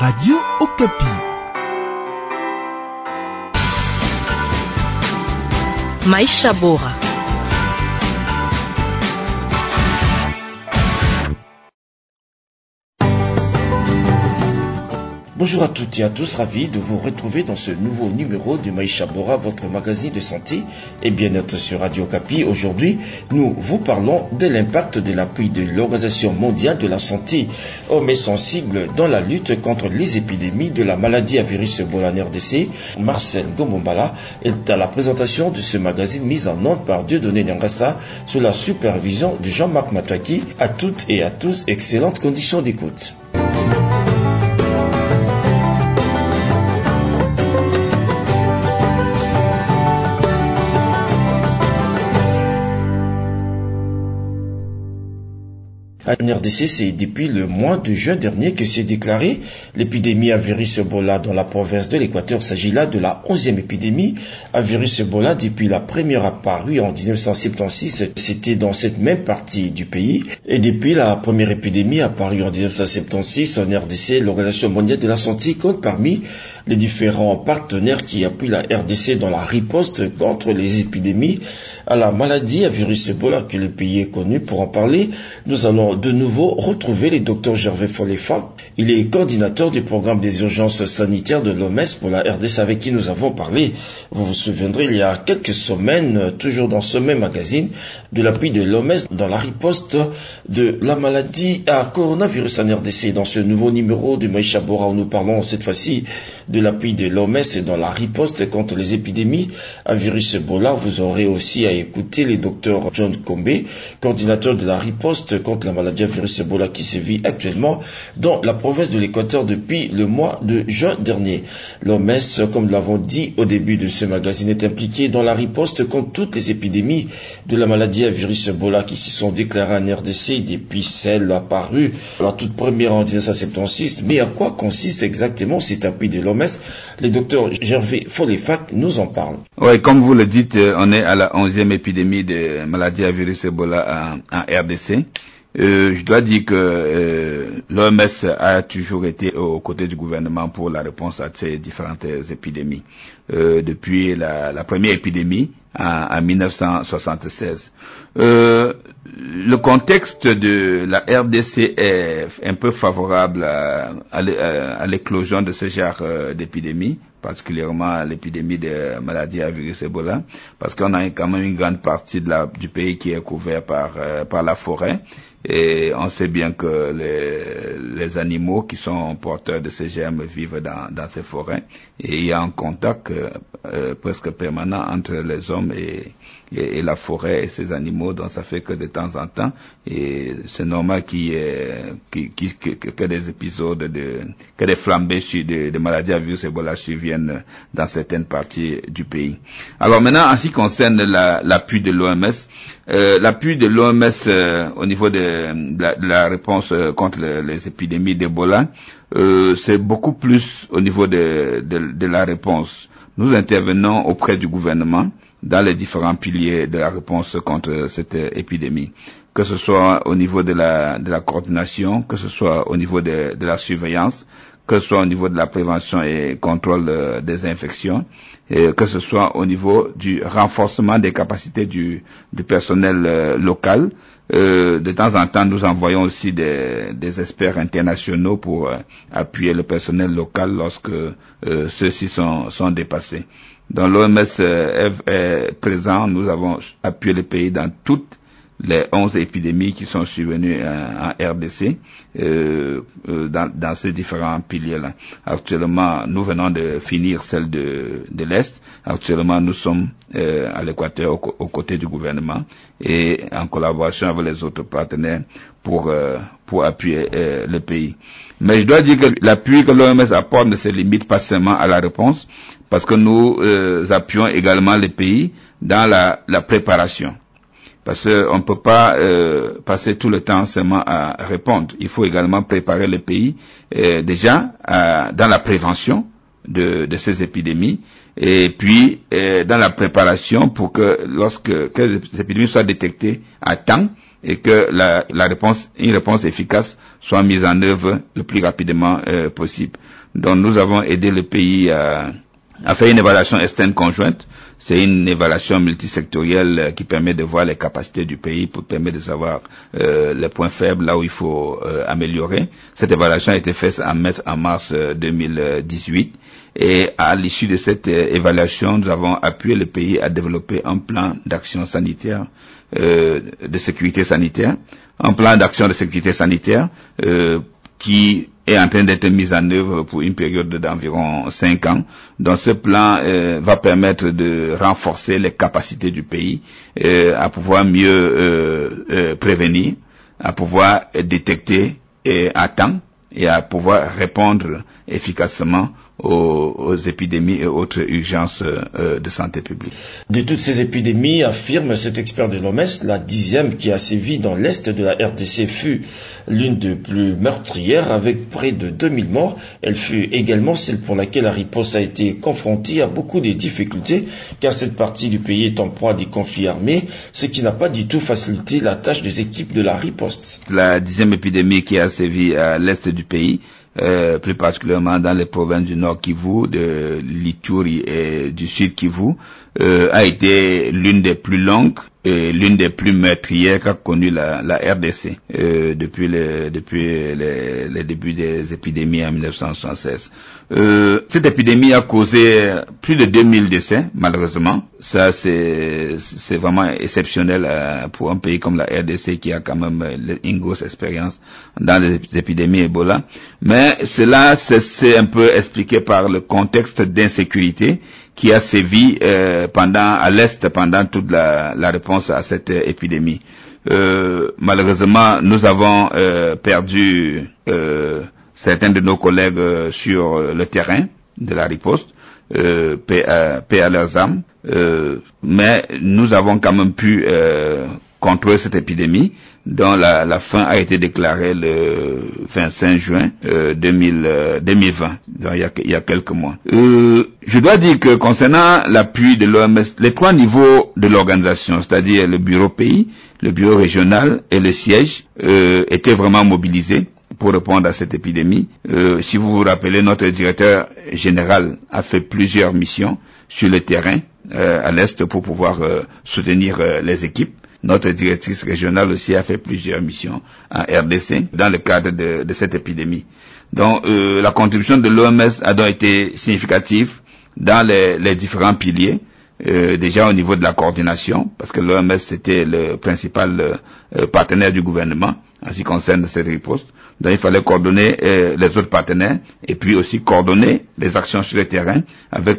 Radio Okapi. Maisha bora. Bonjour à toutes et à tous, ravi de vous retrouver dans ce nouveau numéro de Maisha Bora, votre magazine de santé et bien-être sur Radio Okapi. Aujourd'hui, nous vous parlons de l'impact de l'appui de l'Organisation mondiale de la santé, OMS en sigle, dans la lutte contre les épidémies de la maladie à virus Ebola en RDC. Marcel Gomombala est à la présentation de ce magazine mis en onde par Dieudonné Nyangassa sous la supervision de Jean-Marc Matouaki. À toutes et à tous, excellentes conditions d'écoute. En RDC, c'est depuis le mois de juin dernier que s'est déclarée l'épidémie à virus Ebola dans la province de l'Équateur. Il s'agit là de la 11e épidémie à virus Ebola depuis la première apparue en 1976. C'était dans cette même partie du pays. Et depuis la première épidémie apparue en 1976 en RDC, l'Organisation mondiale de la santé compte parmi les différents partenaires qui appuient la RDC dans la riposte contre les épidémies à la maladie à virus Ebola que le pays est connu. Pour en parler, nous allons de nouveau retrouver le Dr Gervais Folefa. Il est coordinateur du programme des urgences sanitaires de l'OMS pour la RDC avec qui nous avons parlé. Vous vous souviendrez, il y a quelques semaines, toujours dans ce même magazine, de l'appui de l'OMS dans la riposte de la maladie à coronavirus en RDC. Dans ce nouveau numéro de Maisha Bora, où nous parlons cette fois-ci de l'appui de l'OMS dans la riposte contre les épidémies à virus Ebola. Vous aurez aussi à écouter le docteur John Kombe, coordinateur de la riposte contre la maladie à virus Ebola qui sévit actuellement dans la province de l'Équateur depuis le mois de juin dernier. L'OMS, comme nous l'avons dit au début de ce magazine, est impliqué dans la riposte contre toutes les épidémies de la maladie à virus Ebola qui se sont déclarées en RDC depuis celle apparue la toute première en 1976. Mais à quoi consiste exactement cet appui de l'OMS? Le docteur Gervais Folefac nous en parle. Oui, comme vous le dites, on est à la 11e épidémie de maladie à virus Ebola en RDC. Je dois dire que l'OMS a toujours été aux côtés du gouvernement pour la réponse à ces différentes épidémies. Depuis la première épidémie en 1976. Le contexte de la RDC est un peu favorable à l'éclosion de ce genre d'épidémie, particulièrement l'épidémie de maladie à virus Ebola, parce qu'on a quand même une grande partie du pays qui est couvert par la forêt. Et on sait bien que les animaux qui sont porteurs de ces germes vivent dans ces forêts. Et il y a un contact presque permanent entre les hommes et la forêt et ces animaux, donc ça fait que de temps en temps, et c'est normal que des épisodes que des flambées de maladies à virus Ebola surviennent dans certaines parties du pays. Alors maintenant, en ce qui concerne l'appui de l'OMS, l'appui de l'OMS au niveau de la réponse contre les épidémies d'Ebola, c'est beaucoup plus au niveau de la réponse. Nous intervenons auprès du gouvernement dans les différents piliers de la réponse contre cette épidémie, que ce soit au niveau de la coordination, que ce soit au niveau de la surveillance, que ce soit au niveau de la prévention et contrôle des infections, et que ce soit au niveau du renforcement des capacités du personnel local. De temps en temps, nous envoyons aussi des experts internationaux pour appuyer le personnel local lorsque ceux-ci sont dépassés. Donc l'OMS est présent, nous avons appuyé le pays dans toutes les 11 épidémies qui sont survenues en RDC, dans ces différents piliers-là. Actuellement, nous venons de finir celle de l'Est. Actuellement, nous sommes à l'Équateur aux côtés du gouvernement et en collaboration avec les autres partenaires pour appuyer le pays. Mais je dois dire que l'appui que l'OMS apporte ne se limite pas seulement à la réponse, parce que nous appuyons également les pays dans la préparation. Parce qu'on ne peut pas passer tout le temps seulement à répondre. Il faut également préparer le pays déjà dans la prévention de ces épidémies et puis dans la préparation pour que lorsque les épidémies soient détectées à temps, et que une réponse efficace soit mise en œuvre le plus rapidement possible. Donc nous avons aidé le pays à faire une évaluation externe conjointe. C'est une évaluation multisectorielle qui permet de voir les capacités du pays pour permettre de savoir les points faibles, là où il faut améliorer. Cette évaluation a été faite en mars 2018 et à l'issue de cette évaluation, nous avons appuyé le pays à développer un plan d'action sanitaire, de sécurité sanitaire, un plan d'action de sécurité sanitaire qui est en train d'être mise en œuvre pour une période d'environ 5 ans. Donc ce plan va permettre de renforcer les capacités du pays à pouvoir mieux prévenir, à pouvoir détecter à temps et à pouvoir répondre efficacement aux épidémies et autres urgences de santé publique. De toutes ces épidémies, affirme cet expert de l'OMS, la 10e qui a sévi dans l'est de la RDC fut l'une des plus meurtrières avec près de 2000 morts. Elle fut également celle pour laquelle la riposte a été confrontée à beaucoup de difficultés car cette partie du pays est en proie à des conflits armés, ce qui n'a pas du tout facilité la tâche des équipes de la riposte. La 10e épidémie qui a sévi à l'est du pays, plus particulièrement dans les provinces du Nord Kivu, de l'Ituri et du Sud Kivu, a été l'une des plus longues et l'une des plus meurtrières qu'a connue la RDC depuis les débuts des épidémies en 1976. Cette épidémie a causé plus de 2000 décès, malheureusement. Ça, c'est vraiment exceptionnel pour un pays comme la RDC qui a quand même une grosse expérience dans les épidémies Ebola. Mais cela, c'est un peu expliqué par le contexte d'insécurité qui a sévi à l'est pendant toute la réponse à cette épidémie. Malheureusement, nous avons perdu certains de nos collègues sur le terrain de la riposte, paix à leurs âmes, mais nous avons quand même pu contrôler cette épidémie dont la fin a été déclarée le 25 juin 2020, donc il y a quelques mois. Je dois dire que concernant l'appui de l'OMS, les 3 niveaux de l'organisation, c'est-à-dire le bureau pays, le bureau régional et le siège, étaient vraiment mobilisés pour répondre à cette épidémie. Si vous vous rappelez, notre directeur général a fait plusieurs missions sur le terrain à l'est pour pouvoir soutenir les équipes. Notre directrice régionale aussi a fait plusieurs missions en RDC dans le cadre de cette épidémie. Donc la contribution de l'OMS a donc été significative dans les différents piliers. Déjà au niveau de la coordination, parce que l'OMS c'était le principal partenaire du gouvernement en ce qui concerne cette riposte. Donc il fallait coordonner les autres partenaires et puis aussi coordonner les actions sur le terrain avec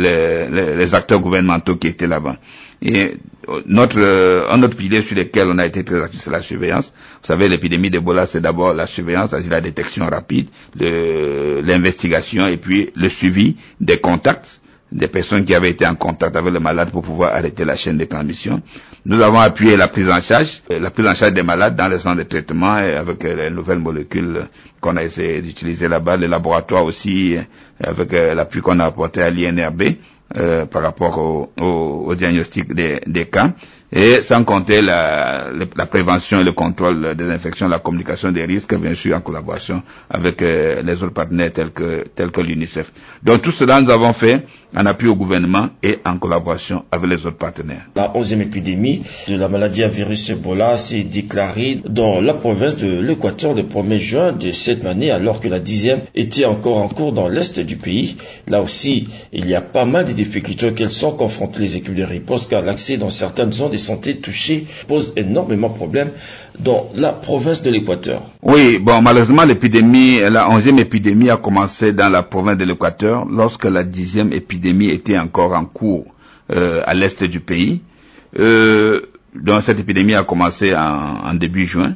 les acteurs gouvernementaux qui étaient là-bas. Et un autre pilier sur lequel on a été très actif, c'est la surveillance. Vous savez, l'épidémie d'Ebola, c'est d'abord la surveillance, c'est-à-dire la détection rapide, l'investigation et puis le suivi des contacts des personnes qui avaient été en contact avec le malade pour pouvoir arrêter la chaîne de transmission. Nous avons appuyé la prise en charge des malades dans les centres de traitement et avec les nouvelles molécules qu'on a essayé d'utiliser là-bas, le laboratoire aussi, avec l'appui qu'on a apporté à l'INRB par rapport au diagnostic des cas. Et sans compter la prévention et le contrôle des infections, la communication des risques, bien sûr, en collaboration avec les autres partenaires tels que l'UNICEF. Donc tout cela, nous avons fait en appui au gouvernement et en collaboration avec les autres partenaires. La 11e épidémie de la maladie à virus Ebola s'est déclarée dans la province de l'Équateur le 1er juin de cette année, alors que la 10e était encore en cours dans l'est du pays. Là aussi, il y a pas mal de difficultés auxquelles sont confrontées les équipes de riposte, car l'accès dans certaines zones de santé touchées pose énormément de problèmes dans la province de l'Équateur. Oui, bon, malheureusement, la 11e épidémie a commencé dans la province de l'Équateur lorsque la 10e épidémie était encore en cours à l'est du pays. Donc cette épidémie a commencé en début juin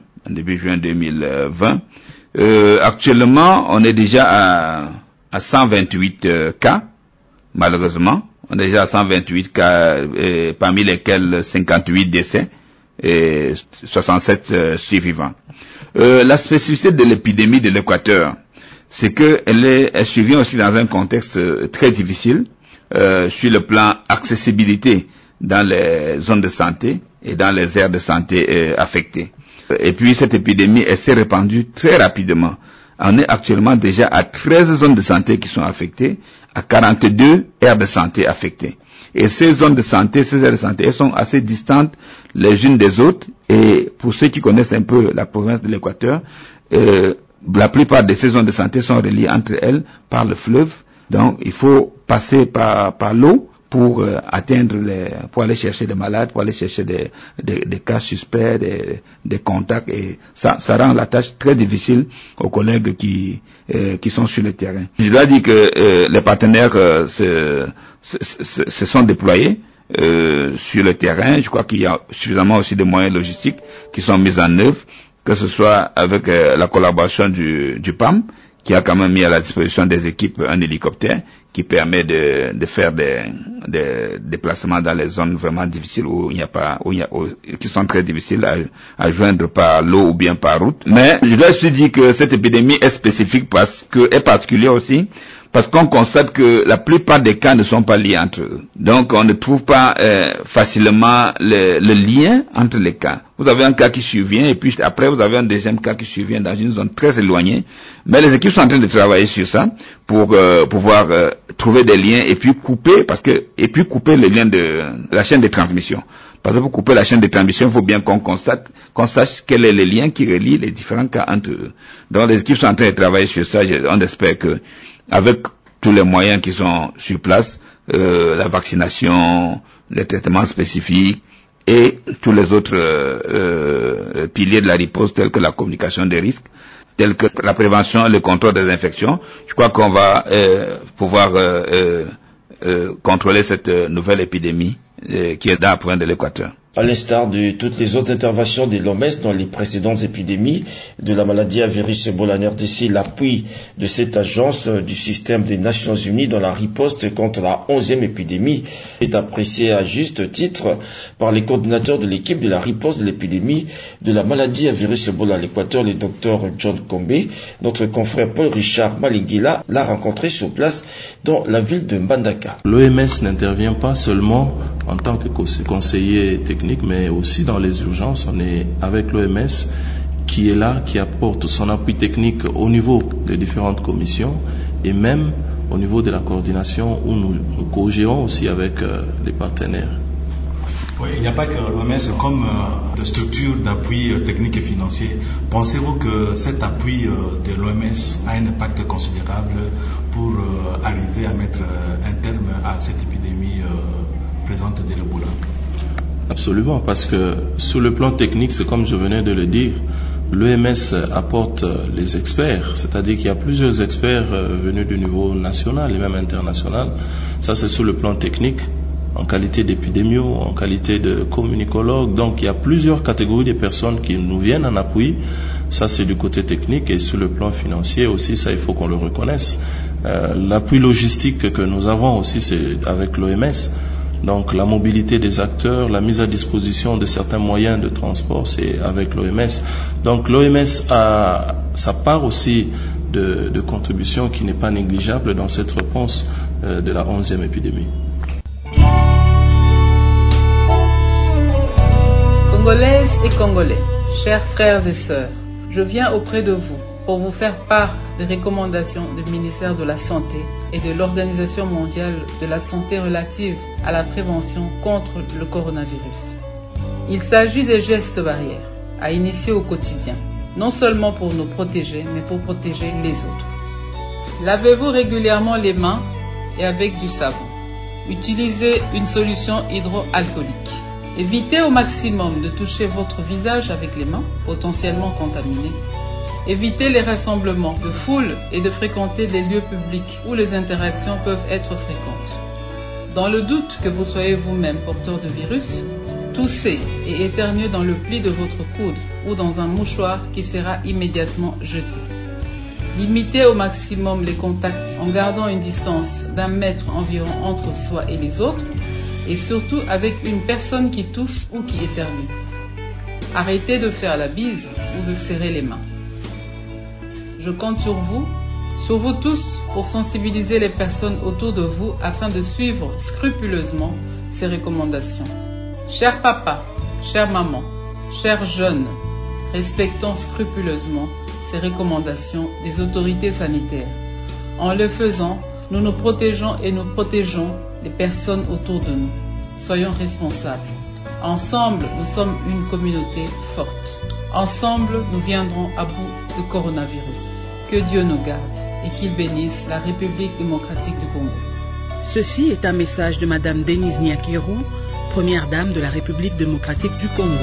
2020. Actuellement, on est déjà à 128 cas, malheureusement. On est déjà à 128 cas, parmi lesquels 58 décès et 67 survivants. La spécificité de l'épidémie de l'Équateur, c'est qu'elle survient aussi dans un contexte très difficile sur le plan accessibilité dans les zones de santé et dans les aires de santé affectées. Et puis cette épidémie, elle s'est répandue très rapidement. On est actuellement déjà à 13 zones de santé qui sont affectées, à 42 aires de santé affectées. Et ces zones de santé, ces aires de santé, elles sont assez distantes les unes des autres. Et pour ceux qui connaissent un peu la province de l'Équateur, la plupart de ces zones de santé sont reliées entre elles par le fleuve. Donc il faut passer par l'eau pour atteindre pour aller chercher des malades, pour aller chercher des cas suspects, des contacts, et ça rend la tâche très difficile aux collègues qui sont sur le terrain. Je dois dire que les partenaires se sont déployés sur le terrain. Je crois qu'il y a suffisamment aussi de moyens logistiques qui sont mis en œuvre, que ce soit avec la collaboration du PAM, qui a quand même mis à la disposition des équipes un hélicoptère qui permet de faire des déplacements dans les zones vraiment difficiles qui sont très difficiles à joindre par l'eau ou bien par route. Mais je dois aussi dire que cette épidémie est spécifique est particulière aussi, parce qu'on constate que la plupart des cas ne sont pas liés entre eux. Donc on ne trouve pas facilement le lien entre les cas. Vous avez un cas qui survient et puis après vous avez un deuxième cas qui survient dans une zone très éloignée. Mais les équipes sont en train de travailler sur ça pour pouvoir trouver des liens et puis couper le lien de la chaîne de transmission. Parce que pour couper la chaîne de transmission, il faut bien qu'on sache quel est le lien qui relie les différents cas entre eux. Donc les équipes sont en train de travailler sur ça. On espère que avec tous les moyens qui sont sur place, la vaccination, les traitements spécifiques et tous les autres piliers de la riposte tels que la communication des risques, tels que la prévention et le contrôle des infections, je crois qu'on va pouvoir contrôler cette nouvelle épidémie qui est dans la province de l'Équateur. À l'instar de toutes les autres interventions de l'OMS dans les précédentes épidémies de la maladie à virus Ebola en RDC, l'appui de cette agence du système des Nations Unies dans la riposte contre la 11e épidémie est apprécié à juste titre par les coordinateurs de l'équipe de la riposte de l'épidémie de la maladie à virus Ebola à l'Équateur, le docteur John Combe. Notre confrère Paul-Richard Malinguila l'a rencontré sur place dans la ville de Mbandaka. L'OMS n'intervient pas seulement en tant que conseiller technique, mais aussi dans les urgences. On est avec l'OMS qui est là, qui apporte son appui technique au niveau des différentes commissions et même au niveau de la coordination où nous co-gérons aussi avec les partenaires. Oui, il n'y a pas que l'OMS comme structure d'appui technique et financier. Pensez-vous que cet appui de l'OMS a un impact considérable pour arriver à mettre un terme à cette épidémie présente de l'Ebola? Absolument, parce que sur le plan technique, c'est comme je venais de le dire, l'OMS apporte les experts, c'est-à-dire qu'il y a plusieurs experts venus du niveau national et même international. Ça, c'est sur le plan technique, en qualité d'épidémiologue, en qualité de communicologue. Donc, il y a plusieurs catégories de personnes qui nous viennent en appui. Ça, c'est du côté technique, et sur le plan financier aussi, ça, il faut qu'on le reconnaisse. L'appui logistique que nous avons aussi, c'est avec l'OMS. Donc la mobilité des acteurs, la mise à disposition de certains moyens de transport, c'est avec l'OMS. Donc l'OMS a sa part aussi de contribution qui n'est pas négligeable dans cette réponse de la 11e épidémie. Congolaises et Congolais, chers frères et sœurs, je viens auprès de vous pour vous faire part des recommandations du ministère de la Santé et de l'Organisation mondiale de la santé relatives à la prévention contre le coronavirus. Il s'agit des gestes barrières à initier au quotidien, non seulement pour nous protéger, mais pour protéger les autres. Lavez-vous régulièrement les mains et avec du savon. Utilisez une solution hydroalcoolique. Évitez au maximum de toucher votre visage avec les mains potentiellement contaminées. Évitez les rassemblements de foule et de fréquenter des lieux publics où les interactions peuvent être fréquentes. Dans le doute que vous soyez vous-même porteur de virus, toussez et éternuez dans le pli de votre coude ou dans un mouchoir qui sera immédiatement jeté. Limitez au maximum les contacts en gardant une distance d'1 mètre environ entre soi et les autres, et surtout avec une personne qui tousse ou qui éternue. Arrêtez de faire la bise ou de serrer les mains. Je compte sur vous tous, pour sensibiliser les personnes autour de vous afin de suivre scrupuleusement ces recommandations. Chers papas, Chère maman, chers jeunes, respectons scrupuleusement ces recommandations des autorités sanitaires. En le faisant, nous nous protégeons et nous protégeons les personnes autour de nous. Soyons responsables. Ensemble, nous sommes une communauté forte. Ensemble, nous viendrons à bout du coronavirus. Que Dieu nous garde et qu'il bénisse la République démocratique du Congo. Ceci est un message de Madame Denise Nyakirou, première dame de la République démocratique du Congo.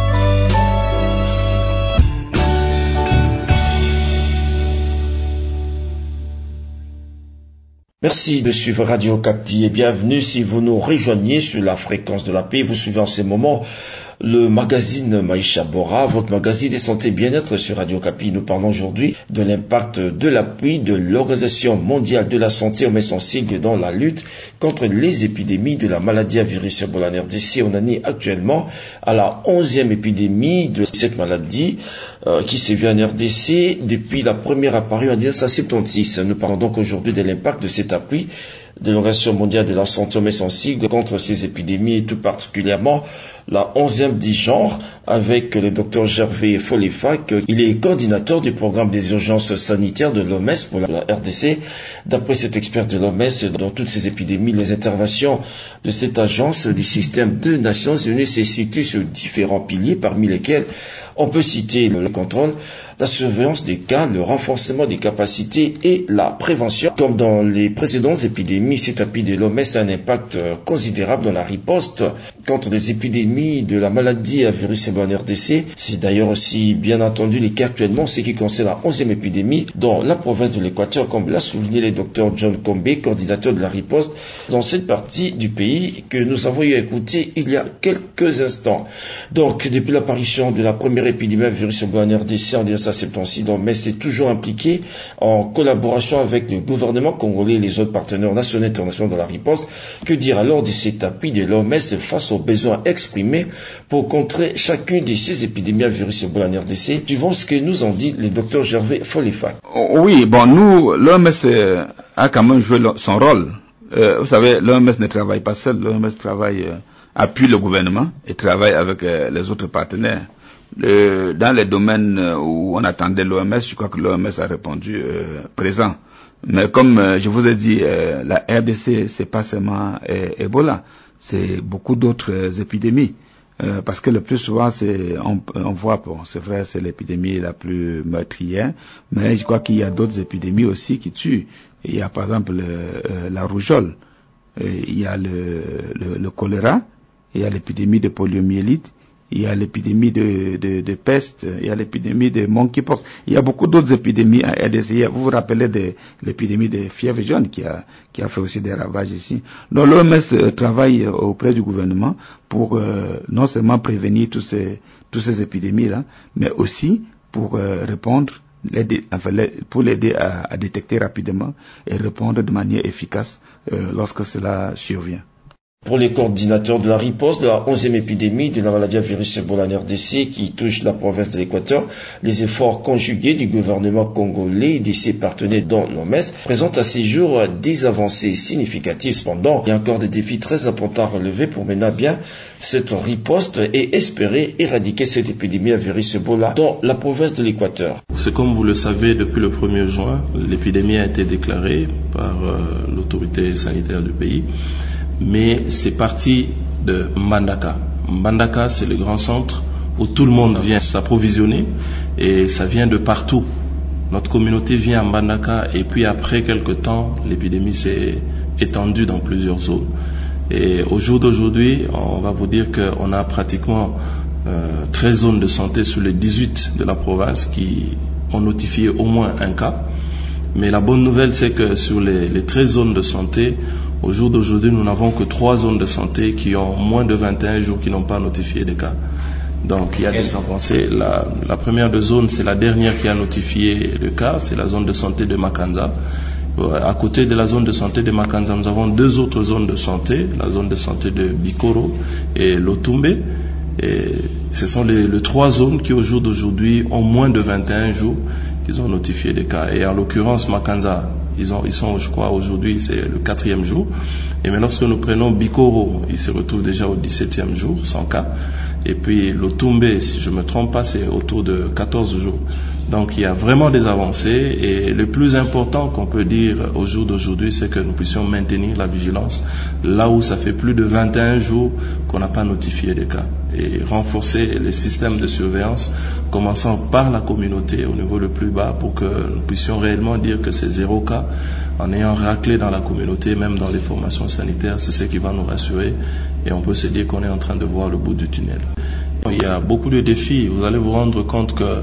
Merci de suivre Radio Okapi et bienvenue si vous nous rejoignez sur la fréquence de la paix. Vous suivez en ce moment le magazine Maïcha Bora, votre magazine de santé et bien-être sur Radio Okapi. Nous parlons aujourd'hui de l'impact de l'appui de l'Organisation mondiale de la santé au sensible dans la lutte contre les épidémies de la maladie à virus Ebola en RDC. On en est actuellement à la 11e épidémie de cette maladie qui sévit en RDC depuis la première apparue en 1976. Nous parlons donc aujourd'hui de l'impact de cet appui de l'Organisation mondiale de la santé au sensible contre ces épidémies et tout particulièrement la 11e du genre avec le docteur Gervais Follefac. Il est coordinateur du programme des urgences sanitaires de l'OMS pour la RDC. D'après cet expert de l'OMS, dans toutes ces épidémies, les interventions de cette agence du système des Nations Unies se situent sur différents piliers, parmi lesquels on peut citer le contrôle, la surveillance des cas, le renforcement des capacités et la prévention. Comme dans les précédentes épidémies, cet appui de l'OMS a un impact considérable dans la riposte contre les épidémies de la maladie à virus Ebola en RDC. C'est d'ailleurs aussi bien entendu le cas actuellement, ce qui concerne la 11e épidémie dans la province de l'Équateur, comme l'a souligné le docteur John Combe, coordinateur de la riposte dans cette partie du pays que nous avons eu à écouter il y a quelques instants. Donc, depuis l'apparition de la première épidémie à virus Ebola en RDC en 1976, l'OMS est toujours impliqué en collaboration avec le gouvernement congolais et les autres partenaires nationaux et internationaux dans la riposte. Que dire alors de cet appui de l'OMS face aux besoins exprimés pour contrer chacune de ces épidémies à virus Ebola en RDC, suivant ce que nous en dit le docteur Gervais Follefac. Oui, bon, nous, l'OMS a quand même joué son rôle. Vous savez, l'OMS ne travaille pas seul, l'OMS appuie le gouvernement et travaille avec les autres partenaires. Dans les domaines où on attendait l'OMS, je crois que l'OMS a répondu présent. Mais comme je vous ai dit, la RDC, c'est pas seulement Ebola, c'est beaucoup d'autres épidémies. Parce que le plus souvent, on voit, bon, c'est vrai, c'est l'épidémie la plus meurtrière, mais je crois qu'il y a d'autres épidémies aussi qui tuent. Il y a par exemple la rougeole, il y a le choléra, il y a l'épidémie de poliomyélite, il y a l'épidémie de peste, il y a l'épidémie de monkeypox. Il y a beaucoup d'autres épidémies à RDC. Vous vous rappelez de l'épidémie de fièvre jaune qui a fait aussi des ravages ici. Donc l'OMS travaille auprès du gouvernement pour non seulement prévenir tous ces épidémies-là, mais aussi pour répondre, pour l'aider à détecter rapidement et répondre de manière efficace lorsque cela survient. Pour les coordinateurs de la riposte de la 11e épidémie de la maladie à virus Ebola en RDC qui touche la province de l'Équateur, les efforts conjugués du gouvernement congolais et de ses partenaires dans l'OMS présentent à ces jours des avancées significatives. Cependant, il y a encore des défis très importants à relever pour mener à bien cette riposte et espérer éradiquer cette épidémie à virus Ebola dans la province de l'Équateur. C'est comme vous le savez, depuis le 1er juin, l'épidémie a été déclarée par l'autorité sanitaire du pays. Mais c'est parti de Mbandaka. Mbandaka, c'est le grand centre où tout le monde vient s'approvisionner et ça vient de partout. Notre communauté vient à Mbandaka et puis après quelques temps, l'épidémie s'est étendue dans plusieurs zones. Et au jour d'aujourd'hui, on va vous dire qu'on a pratiquement 13 zones de santé sur les 18 de la province qui ont notifié au moins un cas. Mais la bonne nouvelle, c'est que sur les 13 zones de santé, au jour d'aujourd'hui, nous n'avons que 3 zones de santé qui ont moins de 21 jours qui n'ont pas notifié des cas. Donc, il y a des avancées. La première de zone, c'est la dernière qui a notifié le cas, c'est la zone de santé de Makanza. À côté de la zone de santé de Makanza, nous avons 2 autres zones de santé, la zone de santé de Bikoro et Lotumbe. Et ce sont les 3 zones qui, au jour d'aujourd'hui, ont moins de 21 jours qu'ils ont notifié des cas. Et en l'occurrence, Makanza, ils sont, je crois, aujourd'hui, c'est le 4e jour. Et mais lorsque nous prenons Bikoro, ils se retrouvent déjà au 17e jour, sans cas. Et puis l'Otumbe, si je ne me trompe pas, c'est autour de 14 jours. Donc il y a vraiment des avancées et le plus important qu'on peut dire au jour d'aujourd'hui, c'est que nous puissions maintenir la vigilance là où ça fait plus de 21 jours qu'on n'a pas notifié des cas et renforcer les systèmes de surveillance, commençant par la communauté au niveau le plus bas pour que nous puissions réellement dire que c'est 0 cas en ayant raclé dans la communauté, même dans les formations sanitaires, c'est ce qui va nous rassurer et on peut se dire qu'on est en train de voir le bout du tunnel. Il y a beaucoup de défis, vous allez vous rendre compte que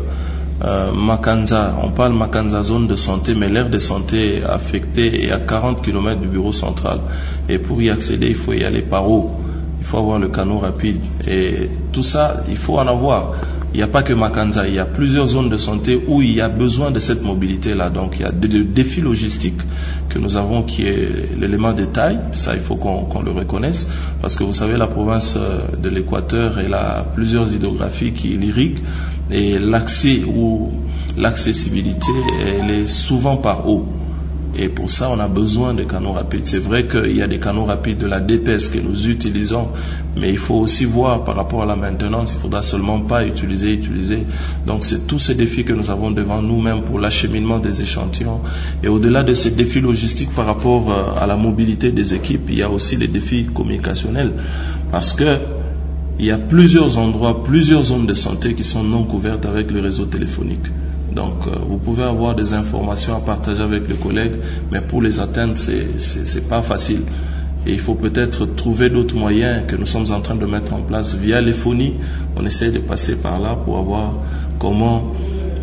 Makanza, on parle Makanza zone de santé, mais l'aire de santé est affectée et à 40 km du bureau central. Et pour y accéder, il faut y aller par eau. Il faut avoir le canot rapide. Et tout ça, il faut en avoir. Il n'y a pas que Makanza, il y a plusieurs zones de santé où il y a besoin de cette mobilité-là. Donc il y a des défis logistiques que nous avons qui est l'élément de taille. Ça, il faut qu'on le reconnaisse. Parce que vous savez, la province de l'Équateur, elle a plusieurs hydrographies qui l'irriguent. Et l'accès ou l'accessibilité, elle est souvent par eau. Et pour ça, on a besoin de canaux rapides. C'est vrai qu'il y a des canaux rapides de la DPS que nous utilisons, mais il faut aussi voir par rapport à la maintenance, il ne faudra seulement pas utiliser. Donc c'est tous ces défis que nous avons devant nous-mêmes pour l'acheminement des échantillons. Et au-delà de ces défis logistiques par rapport à la mobilité des équipes, il y a aussi les défis communicationnels. Parce que il y a plusieurs endroits, plusieurs zones de santé qui sont non couvertes avec le réseau téléphonique. Donc, vous pouvez avoir des informations à partager avec les collègues, mais pour les atteindre, c'est pas facile. Et il faut peut-être trouver d'autres moyens que nous sommes en train de mettre en place via les phonies. On essaie de passer par là pour avoir comment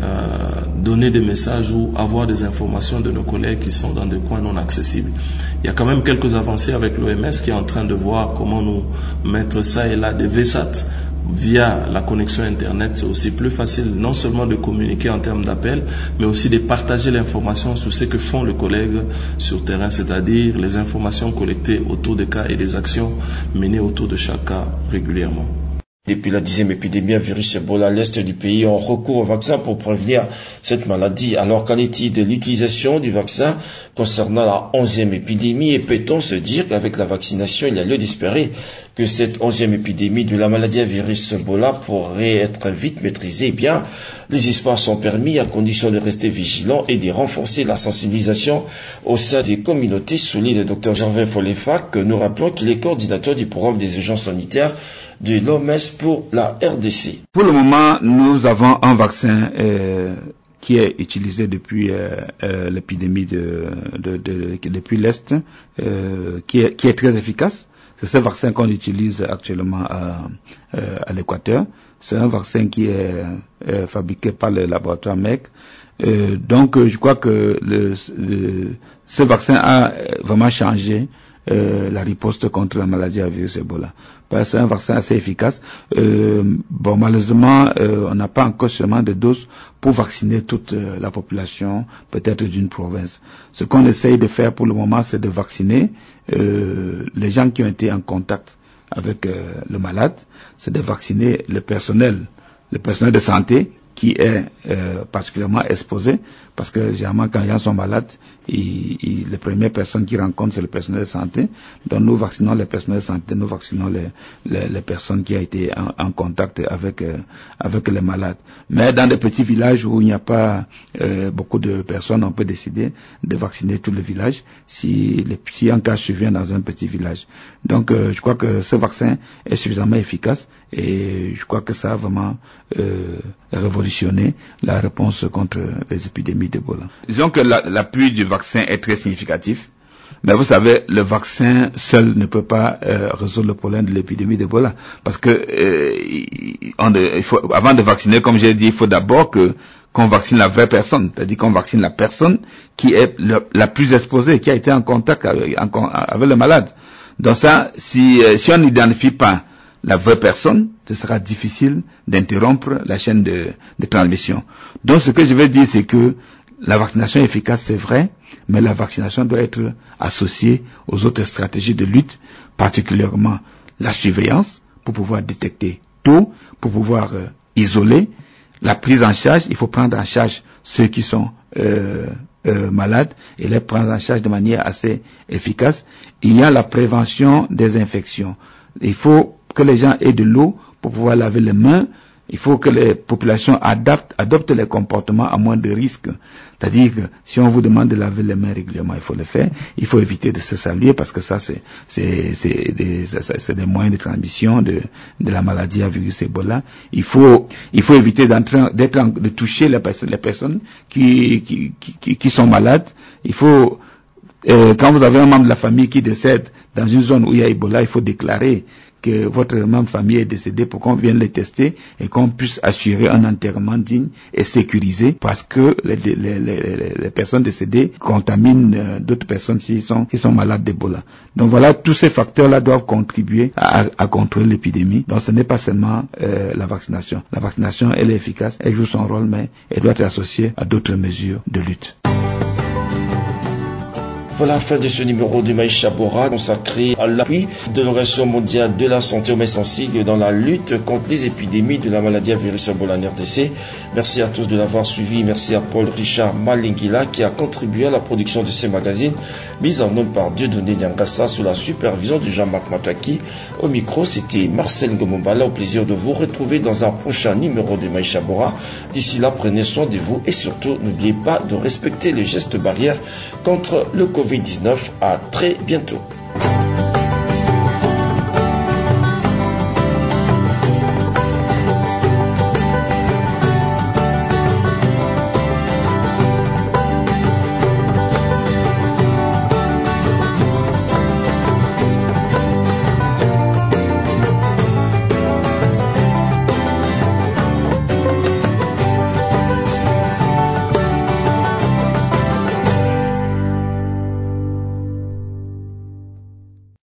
donner des messages ou avoir des informations de nos collègues qui sont dans des coins non accessibles. Il y a quand même quelques avancées avec l'OMS qui est en train de voir comment nous mettre ça et là des VSAT via la connexion Internet. C'est aussi plus facile non seulement de communiquer en termes d'appel, mais aussi de partager l'information sur ce que font les collègues sur terrain, c'est-à-dire les informations collectées autour des cas et des actions menées autour de chaque cas régulièrement. Depuis la 10e épidémie à virus Ebola à l'est du pays, on recourt au vaccin pour prévenir cette maladie. Alors qu'en est-il de l'utilisation du vaccin concernant la 11e épidémie? Et peut-on se dire qu'avec la vaccination, il y a lieu d'espérer que cette 11e épidémie de la maladie à virus Ebola pourrait être vite maîtrisée? Eh bien, les espoirs sont permis à condition de rester vigilants et de renforcer la sensibilisation au sein des communautés, souligne le Dr Gervais Folefac. Nous rappelons qu'il est coordinateur du programme des urgences sanitaires de l'OMS pour la RDC. Pour le moment, nous avons un vaccin qui est utilisé depuis l'épidémie depuis l'Est, qui est très efficace. C'est ce vaccin qu'on utilise actuellement à l'Équateur. C'est un vaccin qui est fabriqué par le laboratoire MEC. Donc, je crois que ce vaccin a vraiment changé la riposte contre la maladie à virus Ebola. C'est un vaccin assez efficace. Malheureusement, on n'a pas encore seulement de doses pour vacciner toute la population, peut-être d'une province. Ce qu'on essaye de faire pour le moment, c'est de vacciner les gens qui ont été en contact avec le malade, c'est de vacciner le personnel de santé qui est particulièrement exposé, parce que généralement quand les gens sont malades, les premières personnes qu'ils rencontrent c'est le personnel de santé. Donc nous vaccinons les personnels de santé, nous vaccinons les personnes qui ont été en contact avec les malades. Mais dans des petits villages où il n'y a pas beaucoup de personnes, on peut décider de vacciner tout le village si un cas survient dans un petit village. Donc je crois que ce vaccin est suffisamment efficace et je crois que ça a vraiment révolutionné la réponse contre les épidémies d'Ebola. Disons que l'appui du vaccin est très significatif, mais vous savez, le vaccin seul ne peut pas résoudre le problème de l'épidémie d'Ebola, parce que avant de vacciner, comme j'ai dit, il faut d'abord qu'on vaccine la vraie personne, c'est-à-dire qu'on vaccine la personne qui est la plus exposée, qui a été en contact avec le malade. Donc ça, si on n'identifie pas la vraie personne, ce sera difficile d'interrompre la chaîne de transmission. Donc ce que je veux dire, c'est que la vaccination efficace, c'est vrai, mais la vaccination doit être associée aux autres stratégies de lutte, particulièrement la surveillance, pour pouvoir détecter tôt, pour pouvoir isoler. La prise en charge, il faut prendre en charge ceux qui sont malades et les prendre en charge de manière assez efficace. Il y a la prévention des infections. Il faut que les gens aient de l'eau pour pouvoir laver les mains. Il faut que les populations adoptent les comportements à moins de risques. C'est-à-dire que si on vous demande de laver les mains régulièrement, il faut le faire. Il faut éviter de se saluer parce que ça, c'est des moyens de transmission de la maladie à virus Ebola. Il faut éviter de toucher les personnes qui sont malades. Il faut, quand vous avez un membre de la famille qui décède dans une zone où il y a Ebola, il faut déclarer que votre membre de famille est décédé pour qu'on vienne les tester et qu'on puisse assurer un enterrement digne et sécurisé parce que les personnes décédées contaminent d'autres personnes qui sont malades d'Ebola. Donc voilà, tous ces facteurs-là doivent contribuer à contrôler l'épidémie. Donc ce n'est pas seulement la vaccination. La vaccination, elle est efficace, elle joue son rôle, mais elle doit être associée à d'autres mesures de lutte. Voilà la fin de ce numéro de Maïcha Bora consacré à l'appui de l'Organisation mondiale de la santé OMS en sigle dans la lutte contre les épidémies de la maladie à virus Ebola en RDC. Merci à tous de l'avoir suivi. Merci à Paul Richard Malingila qui a contribué à la production de ces magazines, mise en œuvre par Dieudonné Nyangassa sous la supervision de Jean-Marc Mataki. Au micro, c'était Marcel Ngomombala. Au plaisir de vous retrouver dans un prochain numéro de Maïcha Bora. D'ici là, prenez soin de vous et surtout, n'oubliez pas de respecter les gestes barrières contre le Covid-19. À très bientôt.